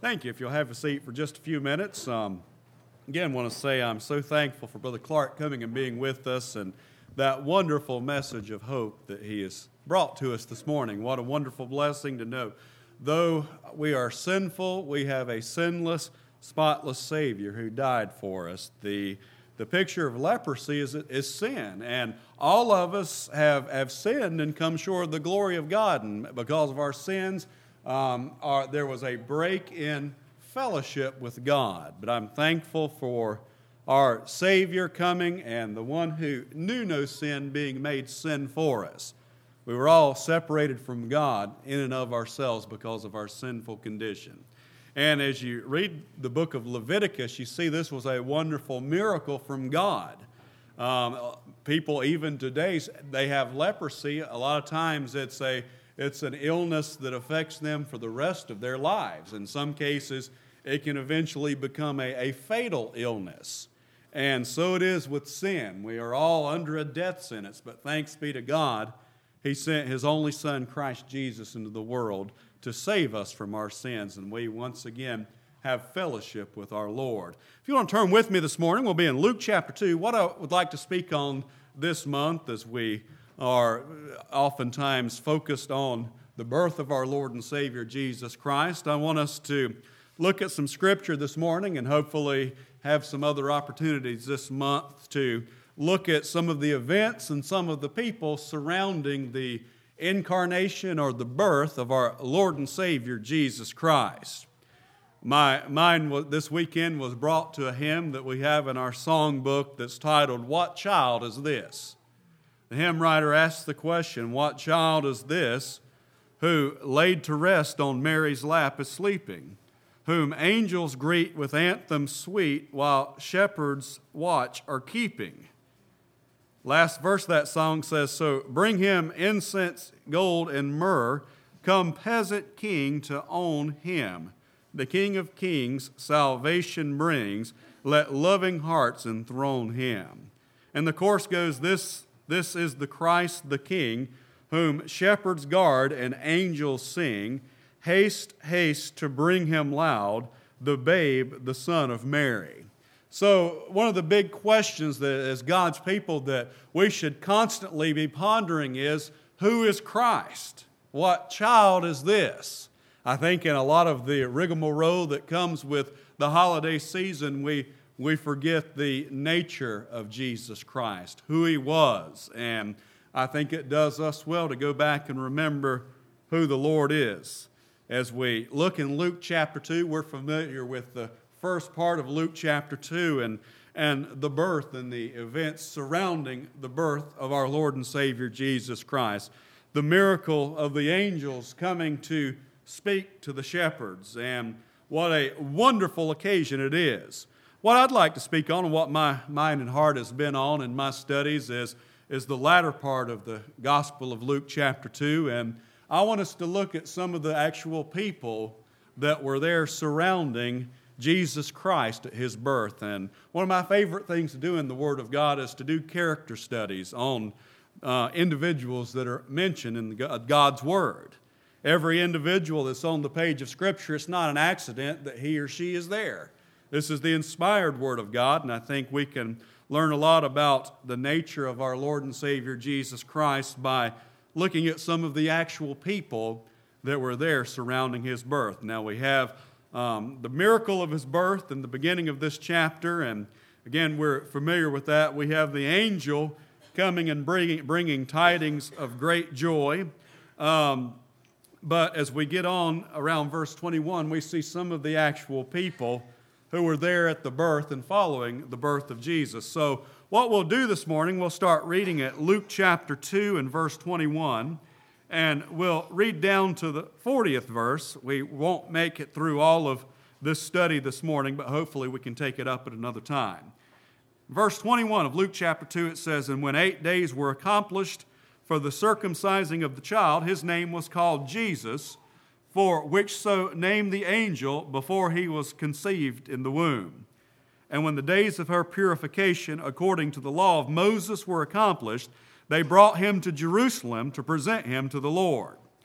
Thank you. If you'll have a seat for just a few minutes. Again, want to say I'm so thankful for Brother Clark coming and being with us and that wonderful message of hope that he has brought to us this morning. What a wonderful blessing to know. Though we are sinful, we have a sinless, spotless Savior who died for us. The picture of leprosy is sin, and all of us have sinned and come short of the glory of God, and because of our sins, there was a break in fellowship with God. But I'm thankful for our Savior coming and the one who knew no sin being made sin for us. We were all separated from God in and of ourselves because of our sinful condition. And as you read the book of Leviticus, you see this was a wonderful miracle from God. People even today, they have leprosy. A lot of times it's an illness that affects them for the rest of their lives. In some cases, it can eventually become a fatal illness. And so it is with sin. We are all under a death sentence, but thanks be to God, He sent His only Son, Christ Jesus, into the world to save us from our sins, and we once again have fellowship with our Lord. If you want to turn with me this morning, we'll be in Luke chapter 2. What I would like to speak on this month, as we are oftentimes focused on the birth of our Lord and Savior Jesus Christ, I want us to look at some scripture this morning and hopefully have some other opportunities this month to look at some of the events and some of the people surrounding the incarnation or the birth of our Lord and Savior Jesus Christ. My mind this weekend was brought to a hymn that we have in our songbook that's titled, "What Child Is This?" The hymn writer asks the question, what child is this who laid to rest on Mary's lap is sleeping, whom angels greet with anthems sweet while shepherds watch are keeping? Last verse of that song says, so bring him incense, gold, and myrrh, come peasant king to own him. The King of Kings salvation brings, let loving hearts enthrone him. And the chorus goes, this is the Christ the King, whom shepherds guard and angels sing, haste, haste to bring him loud, the babe, the Son of Mary. So one of the big questions that as God's people that we should constantly be pondering is, who is Christ? What child is this? I think in a lot of the rigmarole that comes with the holiday season, we forget the nature of Jesus Christ, who He was. And I think it does us well to go back and remember who the Lord is. As we look in Luke chapter 2, we're familiar with the first part of Luke chapter 2 and the birth and the events surrounding the birth of our Lord and Savior Jesus Christ. The miracle of the angels coming to speak to the shepherds, and what a wonderful occasion it is. What I'd like to speak on and what my mind and heart has been on in my studies is the latter part of the Gospel of Luke chapter 2, and I want us to look at some of the actual people that were there surrounding Jesus Christ at His birth. And one of my favorite things to do in the Word of God is to do character studies on individuals that are mentioned in God's Word. Every individual that's on the page of Scripture, it's not an accident that he or she is there. This is the inspired Word of God, and I think we can learn a lot about the nature of our Lord and Savior Jesus Christ by looking at some of the actual people that were there surrounding His birth. Now we have the miracle of His birth in the beginning of this chapter, and again, we're familiar with that. We have the angel coming and bringing tidings of great joy. But as we get on around verse 21, we see some of the actual people who were there at the birth and following the birth of Jesus. So what we'll do this morning, we'll start reading at Luke chapter 2 and verse 21. And we'll read down to the 40th verse. We won't make it through all of this study this morning, but hopefully we can take it up at another time. Verse 21 of Luke chapter 2, it says, and when 8 days were accomplished for the circumcising of the child, his name was called Jesus, for which so named the angel before he was conceived in the womb. And when the days of her purification, according to the law of Moses, were accomplished, they brought him to Jerusalem to present him to the Lord.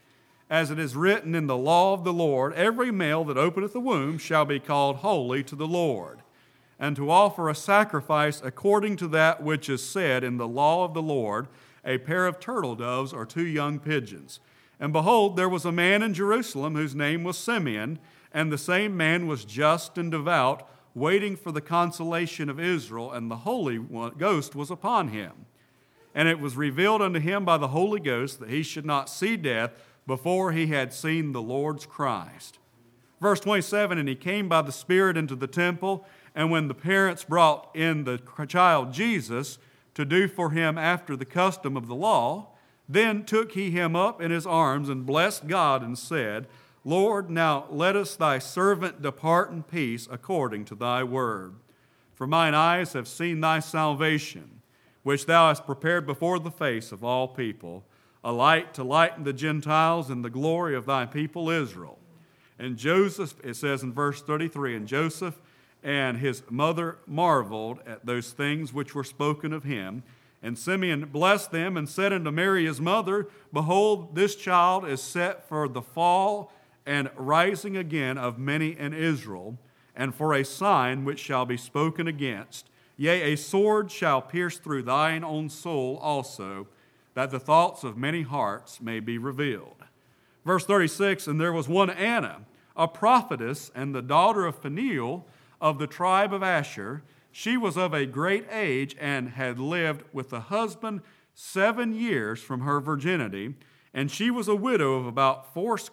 as it is written in the law of the Lord, every male that openeth the womb shall be called holy to the Lord, and to offer a sacrifice according to that which is said in the law of the Lord, a pair of turtle doves or 2 young pigeons. And behold, there was a man in Jerusalem whose name was Simeon, and the same man was just and devout, waiting for the consolation of Israel, and the Holy Ghost was upon him. And it was revealed unto him by the Holy Ghost that he should not see death before he had seen the Lord's Christ. Verse 27, and he came by the Spirit into the temple, and when the parents brought in the child Jesus to do for him after the custom of the law, then took he him up in his arms and blessed God and said, Lord, now lettest thy servant depart in peace according to thy word. For mine eyes have seen thy salvation, which thou hast prepared before the face of all people, a light to lighten the Gentiles and the glory of thy people Israel. And Joseph, it says in verse 33, and Joseph and his mother marveled at those things which were spoken of him. And Simeon blessed them and said unto Mary his mother, Behold, this child is set for the fall and rising again of many in Israel, and for a sign which shall be spoken against. Yea, a sword shall pierce through thine own soul also, that the thoughts of many hearts may be revealed. Verse 36, and there was one Anna, a prophetess, and the daughter of Phanuel of the tribe of Asher. She was of a great age, and had lived with a husband 7 years from her virginity, and she was a widow of about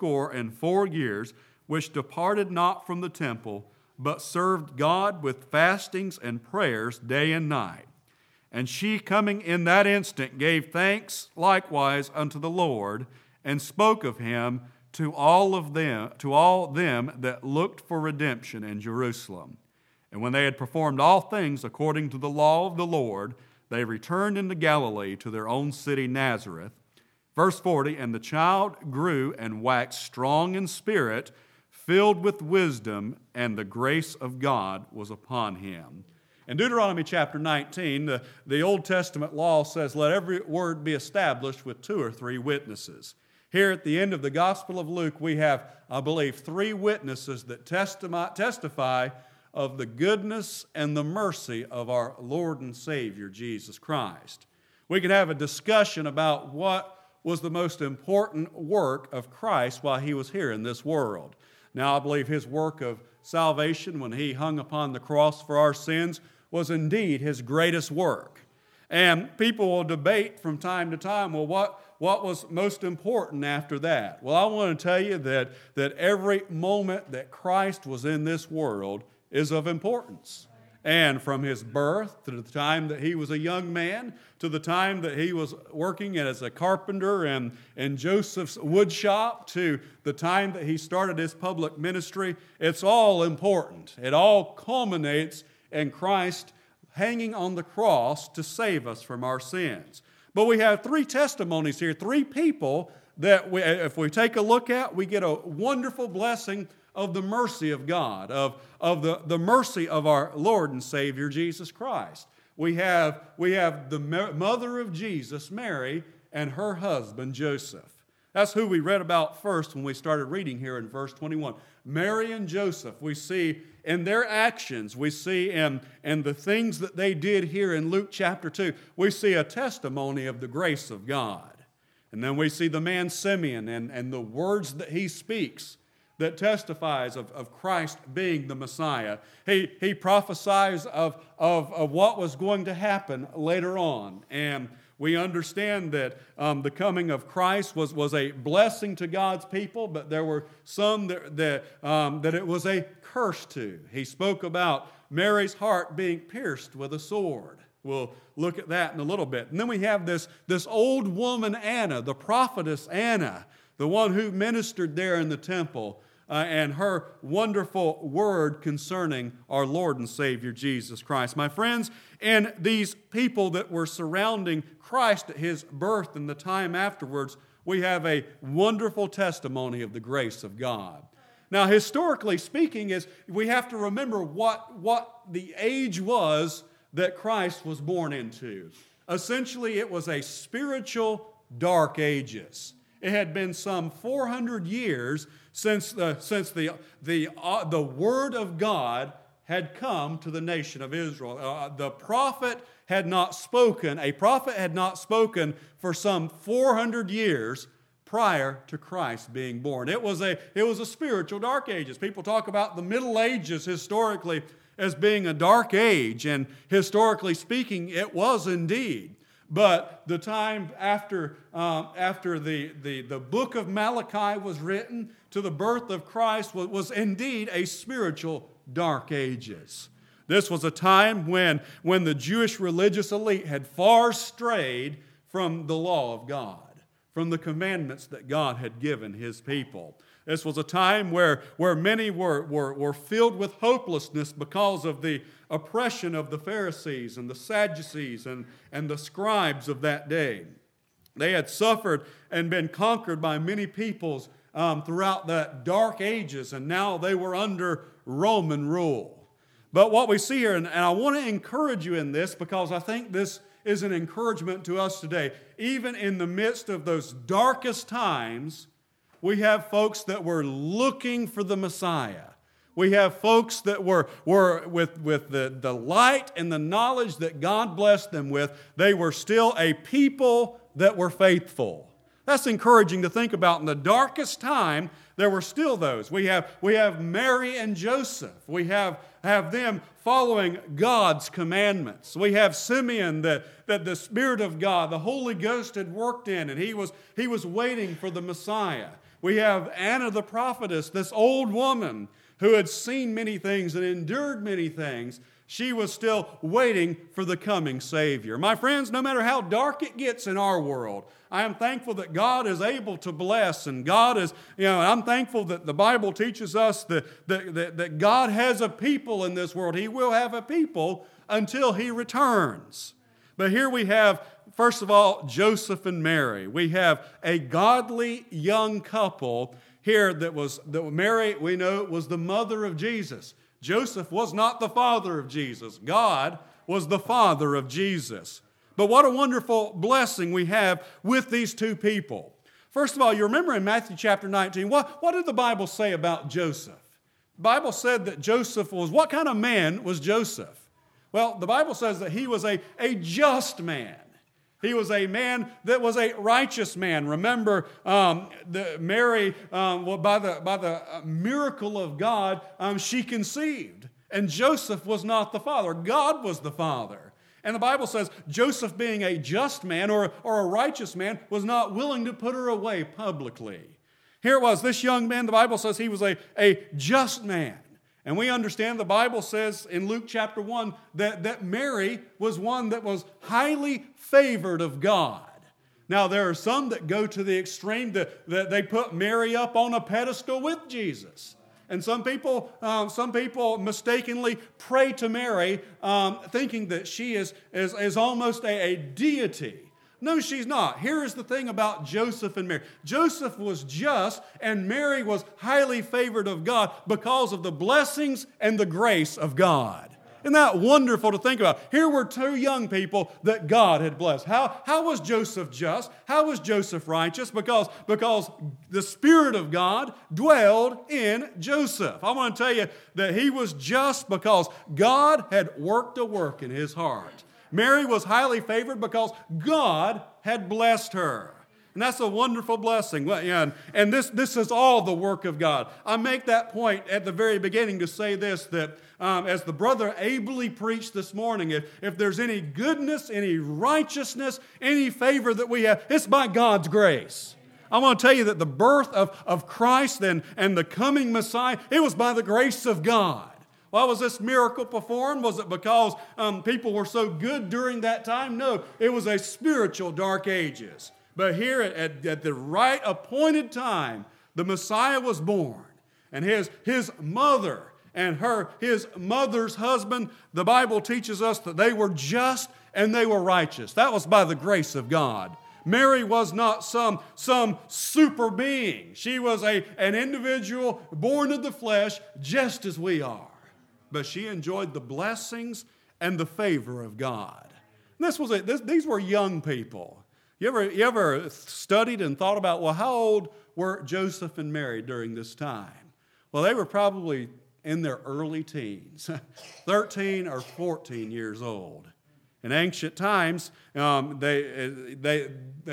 84 years, which departed not from the temple, but served God with fastings and prayers day and night. And she, coming in that instant, gave thanks likewise unto the Lord, and spoke of him to all them that looked for redemption in Jerusalem. And when they had performed all things according to the law of the Lord, they returned into Galilee to their own city Nazareth. Verse 40, and the child grew and waxed strong in spirit, filled with wisdom, and the grace of God was upon him. In Deuteronomy chapter 19, the Old Testament law says, let every word be established with 2 or 3 witnesses. Here at the end of the Gospel of Luke, we have, I believe, 3 witnesses that testify of the goodness and the mercy of our Lord and Savior, Jesus Christ. We can have a discussion about what was the most important work of Christ while he was here in this world. Now, I believe his work of salvation when he hung upon the cross for our sins was indeed his greatest work. And people will debate from time to time, well, what was most important after that? Well, I want to tell you that every moment that Christ was in this world is of importance. And from his birth to the time that he was a young man, to the time that he was working as a carpenter in Joseph's wood shop, to the time that he started his public ministry, it's all important. It all culminates in Christ hanging on the cross to save us from our sins. But we have 3 testimonies here, 3 people that if we take a look at, we get a wonderful blessing of the mercy of God, of the mercy of our Lord and Savior, Jesus Christ. We have the mother of Jesus, Mary, and her husband, Joseph. That's who we read about first when we started reading here in verse 21. Mary and Joseph, we see in their actions, we see in the things that they did here in Luke chapter 2, we see a testimony of the grace of God. And then we see the man Simeon and the words that he speaks that testifies of Christ being the Messiah. He prophesies of what was going to happen later on. And we understand that the coming of Christ was a blessing to God's people, but there were some that it was a curse to. He spoke about Mary's heart being pierced with a sword. We'll look at that in a little bit. And then we have this old woman, Anna, the prophetess Anna, the one who ministered there in the temple, and her wonderful word concerning our Lord and Savior, Jesus Christ. My friends, and these people that were surrounding Christ at his birth and the time afterwards, we have a wonderful testimony of the grace of God. Now, historically speaking, we have to remember what the age was that Christ was born into. Essentially, it was a spiritual dark ages. It had been some 400 years since the word of God had come to the nation of Israel. A prophet had not spoken for some 400 years prior to Christ being born. It was a spiritual dark ages. People talk about the Middle Ages historically as being a dark age, and historically speaking, it was indeed. But the time after the book of Malachi was written to the birth of Christ was indeed a spiritual dark ages. This was a time when the Jewish religious elite had far strayed from the law of God, from the commandments that God had given His people. This was a time where many were filled with hopelessness because of the oppression of the Pharisees and the Sadducees and the scribes of that day. They had suffered and been conquered by many peoples throughout that dark ages, and now they were under Roman rule. But what we see here, and I want to encourage you in this because I think this is an encouragement to us today. Even in the midst of those darkest times, we have folks that were looking for the Messiah. We have folks that were with the light and the knowledge that God blessed them with. They were still a people that were faithful. That's encouraging to think about. In the darkest time, there were still those. We have Mary and Joseph. We have them following God's commandments. We have Simeon that the Spirit of God, the Holy Ghost had worked in, and he was waiting for the Messiah. We have Anna the prophetess, this old woman who had seen many things and endured many things. She was still waiting for the coming Savior. My friends, no matter how dark it gets in our world, I am thankful that God is able to bless, and God is, I'm thankful that the Bible teaches us that God has a people in this world. He will have a people until He returns. But here we have, first of all, Joseph and Mary. We have a godly young couple here that Mary, we know, was the mother of Jesus. Joseph was not the father of Jesus. God was the father of Jesus. But what a wonderful blessing we have with these two people. First of all, you remember in Matthew chapter 19, what did the Bible say about Joseph? The Bible said that Joseph was, what kind of man was Joseph? Well, the Bible says that he was a just man. He was a man that was a righteous man. Remember, Mary, by the miracle of God, she conceived. And Joseph was not the father. God was the father. And the Bible says Joseph, being a just man or a righteous man, was not willing to put her away publicly. Here it was, this young man, the Bible says he was a just man. And we understand the Bible says in Luke chapter 1 that Mary was one that was highly favored of God. Now, there are some that go to the extreme that they put Mary up on a pedestal with Jesus. And some people mistakenly pray to Mary, thinking that she is almost a deity. No, she's not. Here is the thing about Joseph and Mary. Joseph was just, and Mary was highly favored of God because of the blessings and the grace of God. Isn't that wonderful to think about? Here were two young people that God had blessed. How was Joseph just? How was Joseph righteous? Because the Spirit of God dwelled in Joseph. I want to tell you that he was just because God had worked a work in his heart. Mary was highly favored because God had blessed her. And that's a wonderful blessing. And this is all the work of God. I make that point at the very beginning to say this, that as the brother ably preached this morning, if there's any goodness, any righteousness, any favor that we have, it's by God's grace. I want to tell you that the birth of Christ and the coming Messiah, it was by the grace of God. Why was this miracle performed? Was it because people were so good during that time? No, it was a spiritual dark ages. But here at the right appointed time, the Messiah was born. And his mother and his mother's husband, the Bible teaches us that they were just and they were righteous. That was by the grace of God. Mary was not some super being. She was an individual born of the flesh just as we are. But she enjoyed the blessings and the favor of God. And this was it. These were young people. You ever studied and thought about, well, how old were Joseph and Mary during this time? Well, they were probably in their early teens, 13 or 14 years old. In ancient times, they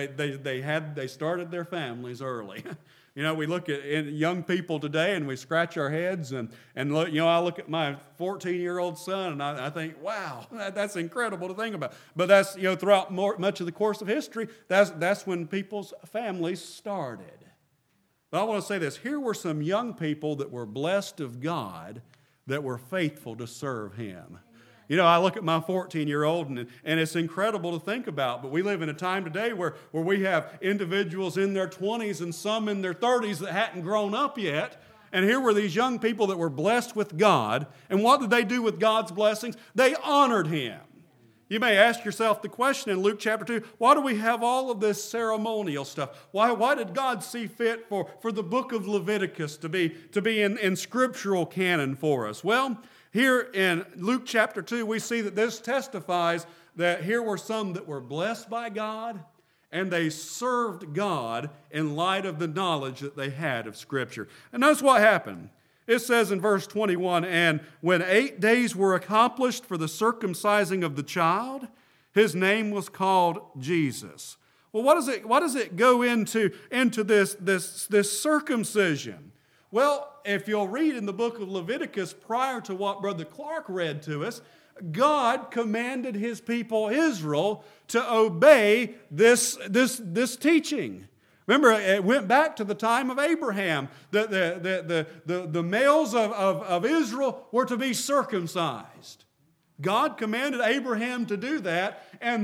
started their families early. You know, we look at young people today and we scratch our heads and look, you know, I look at my 14-year-old son and I think, wow, that's incredible to think about. But that's, you know, throughout much of the course of history, that's when people's families started. But I want to say this. Here were some young people that were blessed of God that were faithful to serve Him. You know, I look at my 14-year-old, and it's incredible to think about, but we live in a time today where we have individuals in their 20s and some in their 30s that hadn't grown up yet, and here were these young people that were blessed with God, and what did they do with God's blessings? They honored Him. You may ask yourself the question in Luke chapter 2, why do we have all of this ceremonial stuff? Why did God see fit for the book of Leviticus to be in scriptural canon for us? Well, here in Luke chapter 2, we see that this testifies that here were some that were blessed by God, and they served God in light of the knowledge that they had of Scripture. And that's what happened. It says in verse 21, and when 8 days were accomplished for the circumcising of the child, his name was called Jesus. Well, what does it go into this circumcision? Well, if you'll read in the book of Leviticus prior to what Brother Clark read to us, God commanded His people Israel to obey this teaching. Remember, it went back to the time of Abraham. The males of Israel were to be circumcised. God commanded Abraham to do that, and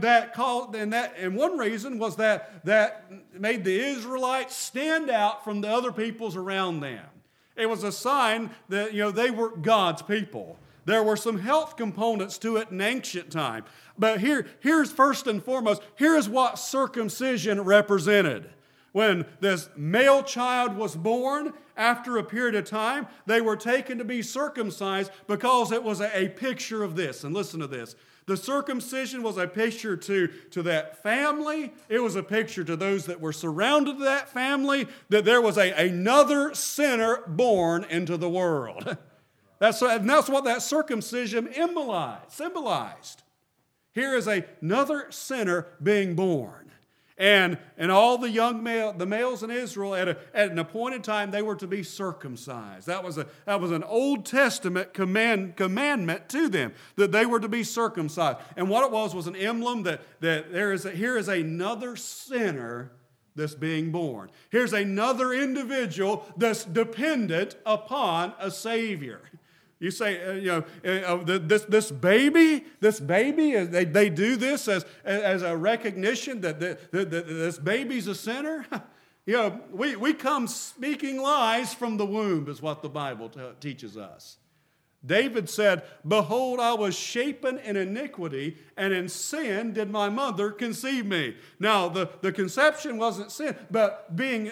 one reason was that made the Israelites stand out from the other peoples around them. It was a sign that, you know, they were God's people. There were some health components to it in ancient time. But here's first and foremost, here's what circumcision represented. When this male child was born, after a period of time, they were taken to be circumcised because it was a picture of this. And listen to this. The circumcision was a picture to that family. It was a picture to those that were surrounded that family, that there was another sinner born into the world. That's what that circumcision symbolized. Here is another sinner being born. And all the males in Israel at an appointed time, they were to be circumcised. That was an Old Testament commandment to them, that they were to be circumcised. And what it was an emblem that here is another sinner that's being born. Here's another individual that's dependent upon a Savior. You say, this baby, they do this as a recognition that this baby's a sinner. You know, we come speaking lies from the womb is what the Bible teaches us. David said, behold, I was shapen in iniquity, and in sin did my mother conceive me. Now, the conception wasn't sin, but being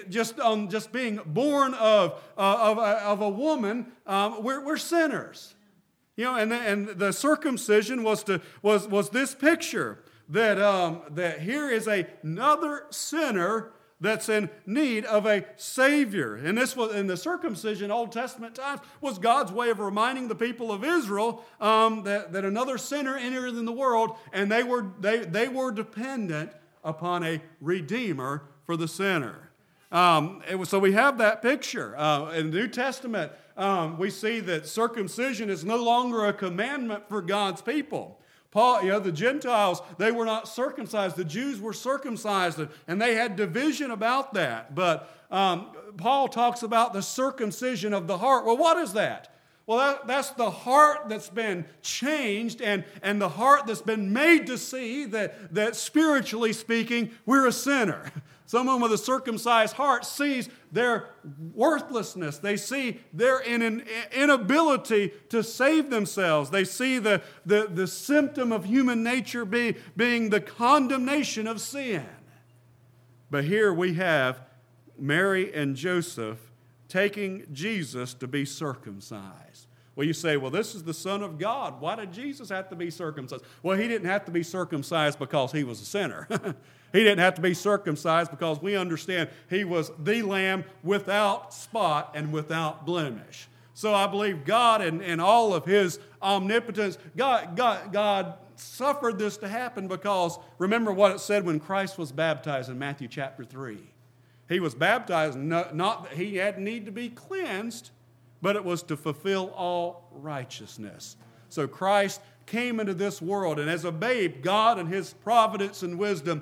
born of a woman, we're sinners. You know, and the circumcision was this picture that here is another sinner that's in need of a Savior. And this was in the circumcision, Old Testament times, was God's way of reminding the people of Israel that another sinner entered in the world, and they were dependent upon a Redeemer for the sinner. So we have that picture. In the New Testament, we see that circumcision is no longer a commandment for God's people. Paul, the Gentiles, they were not circumcised. The Jews were circumcised, and they had division about that. But Paul talks about the circumcision of the heart. Well, what is that? Well, that's the heart that's been changed and the heart that's been made to see that spiritually speaking, we're a sinner. Someone with a circumcised heart sees their worthlessness. They see their inability to save themselves. They see the symptom of human nature being the condemnation of sin. But here we have Mary and Joseph taking Jesus to be circumcised. Well, you say, well, this is the Son of God. Why did Jesus have to be circumcised? Well, he didn't have to be circumcised because he was a sinner. He didn't have to be circumcised because we understand he was the Lamb without spot and without blemish. So I believe God and all of his omnipotence, God suffered this to happen because remember what it said when Christ was baptized in Matthew chapter 3. He was baptized not that he had need to be cleansed, but it was to fulfill all righteousness. So Christ came into this world, and as a babe, God in his providence and wisdom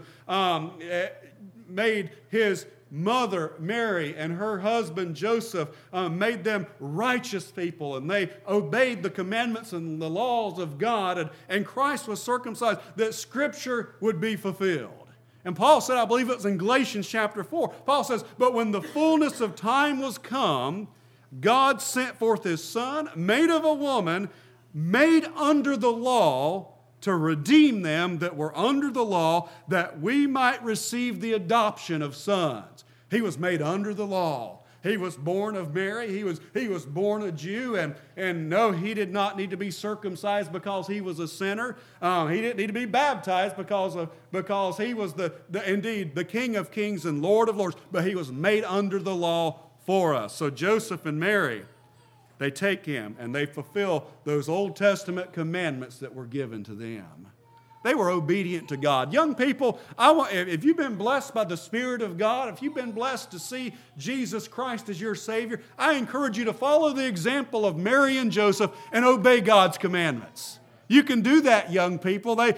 made his mother Mary and her husband Joseph, made them righteous people, and they obeyed the commandments and the laws of God, and Christ was circumcised that Scripture would be fulfilled. And Paul said, I believe it was in Galatians chapter 4, Paul says, but when the fullness of time was come, God sent forth his Son, made of a woman, made under the law, to redeem them that were under the law, that we might receive the adoption of sons. He was made under the law. He was born of Mary. He was born a Jew. And no, he did not need to be circumcised because he was a sinner. He didn't need to be baptized because he was indeed the King of Kings and Lord of Lords. But he was made under the law for us. So Joseph and Mary, they take him and they fulfill those Old Testament commandments that were given to them. They were obedient to God. Young people, if you've been blessed by the Spirit of God, if you've been blessed to see Jesus Christ as your Savior, I encourage you to follow the example of Mary and Joseph and obey God's commandments. You can do that, young people. They're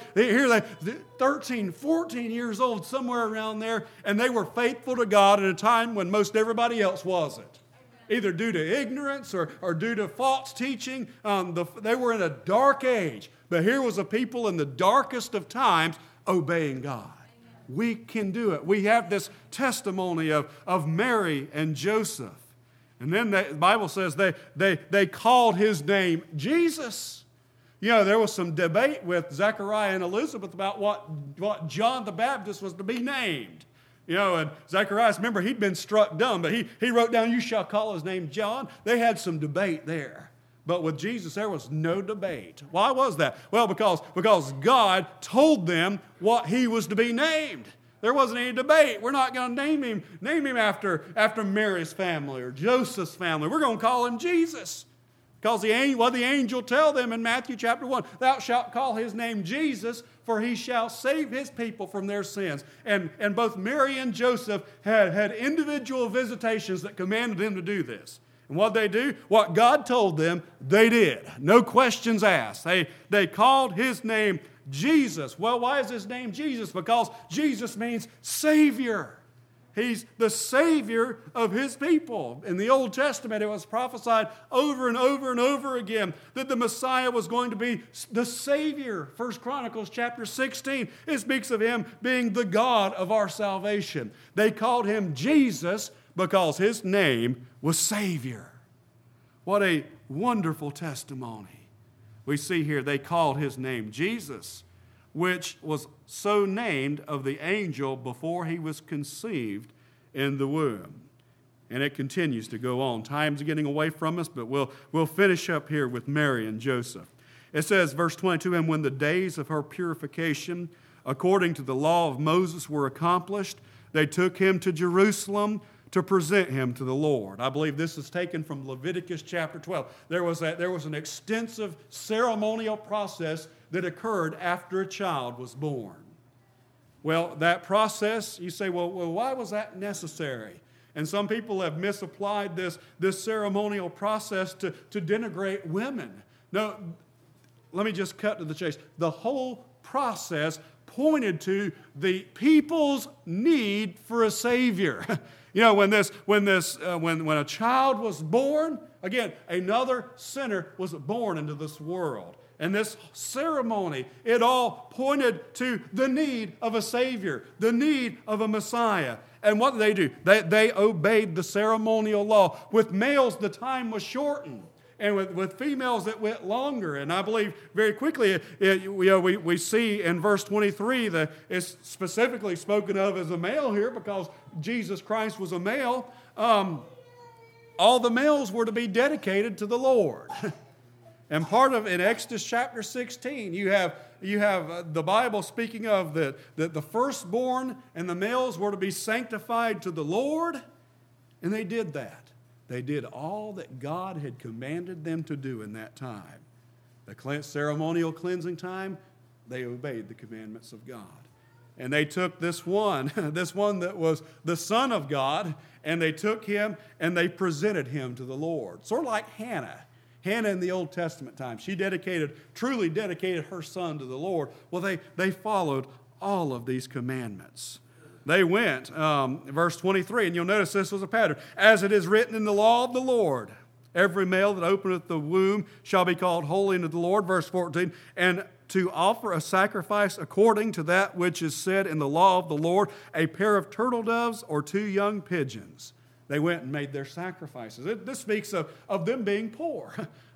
13, 14 years old, somewhere around there, and they were faithful to God at a time when most everybody else wasn't. Either due to ignorance or due to false teaching. They were in a dark age. But here was a people in the darkest of times obeying God. We can do it. We have this testimony of Mary and Joseph. And then the Bible says they called his name Jesus. You know, there was some debate with Zechariah and Elizabeth about what John the Baptist was to be named. You know, and Zacharias, remember, he'd been struck dumb, but he wrote down, you shall call his name John. They had some debate there. But with Jesus, there was no debate. Why was that? Well, because God told them what he was to be named. There wasn't any debate. We're not going to name him after Mary's family or Joseph's family. We're going to call him Jesus. Because what did the angel tell them in Matthew chapter 1? Thou shalt call his name Jesus, for he shall save his people from their sins. And both Mary and Joseph had individual visitations that commanded them to do this. And what they do? What God told them, they did. No questions asked. They called his name Jesus. Well, why is his name Jesus? Because Jesus means Savior. He's the Savior of his people. In the Old Testament, it was prophesied over and over and over again that the Messiah was going to be the Savior. 1 Chronicles chapter 16, it speaks of him being the God of our salvation. They called him Jesus because his name was Savior. What a wonderful testimony. We see here they called his name Jesus, which was so named of the angel before he was conceived in the womb. And it continues to go on. Time's getting away from us, but we'll finish up here with Mary and Joseph. It says, verse 22, and when the days of her purification, according to the law of Moses, were accomplished, they took him to Jerusalem to present him to the Lord. I believe this is taken from Leviticus chapter 12. There was an extensive ceremonial process that occurred after a child was born. Well, that process, you say, well, why was that necessary? And some people have misapplied this ceremonial process to denigrate women. No, let me just cut to the chase. The whole process pointed to the people's need for a Savior. You know, when a child was born, again, another sinner was born into this world. And this ceremony, it all pointed to the need of a Savior, the need of a Messiah. And what did they do? They obeyed the ceremonial law. With males, the time was shortened. And with females, it went longer. And I believe very quickly, we see in verse 23 that it's specifically spoken of as a male here because Jesus Christ was a male. All the males were to be dedicated to the Lord. And part of, in Exodus chapter 16, you have the Bible speaking of that the firstborn and the males were to be sanctified to the Lord, and they did that. They did all that God had commanded them to do in that time. The ceremonial cleansing time, they obeyed the commandments of God. And they took this one that was the Son of God, and they took him and they presented him to the Lord. Sort of like Hannah. Hannah in the Old Testament time, she truly dedicated her son to the Lord. Well, they followed all of these commandments. They went, verse 23, and you'll notice this was a pattern. As it is written in the law of the Lord, every male that openeth the womb shall be called holy unto the Lord. Verse 14, and to offer a sacrifice according to that which is said in the law of the Lord, a pair of turtle doves or 2 young pigeons. They went and made their sacrifices. This speaks of them being poor.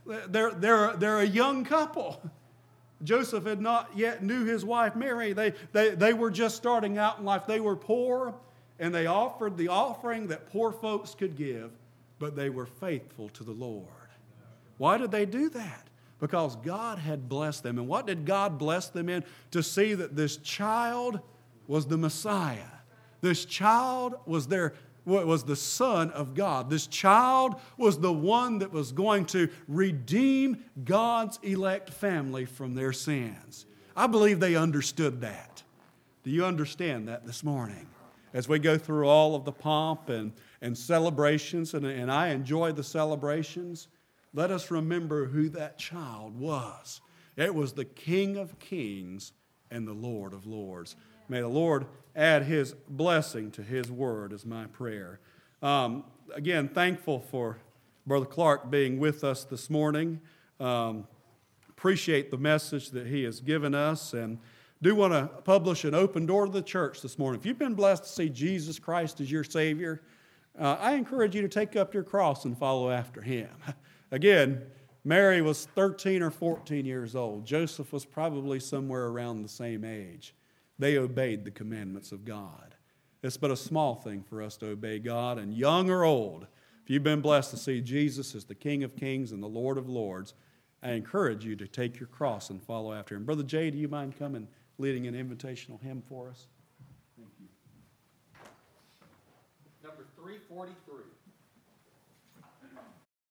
They're a young couple. Joseph had not yet knew his wife Mary. They were just starting out in life. They were poor, and they offered the offering that poor folks could give, but they were faithful to the Lord. Why did they do that? Because God had blessed them. And what did God bless them in? To see that this child was the Messiah. This child was the Son of God. This child was the one that was going to redeem God's elect family from their sins. I believe they understood that. Do you understand that this morning? As we go through all of the pomp and celebrations, and I enjoy the celebrations, let us remember who that child was. It was the King of Kings and the Lord of Lords. May the Lord add His blessing to His word is my prayer. Again, thankful for Brother Clark being with us this morning. Appreciate the message that he has given us, and do want to publish an open door to the church this morning. If you've been blessed to see Jesus Christ as your Savior, I encourage you to take up your cross and follow after Him. Again, Mary was 13 or 14 years old. Joseph was probably somewhere around the same age. They obeyed the commandments of God. It's but a small thing for us to obey God, and young or old, if you've been blessed to see Jesus as the King of Kings and the Lord of Lords, I encourage you to take your cross and follow after Him. Brother Jay, do you mind coming leading an invitational hymn for us? Thank you. Number 343.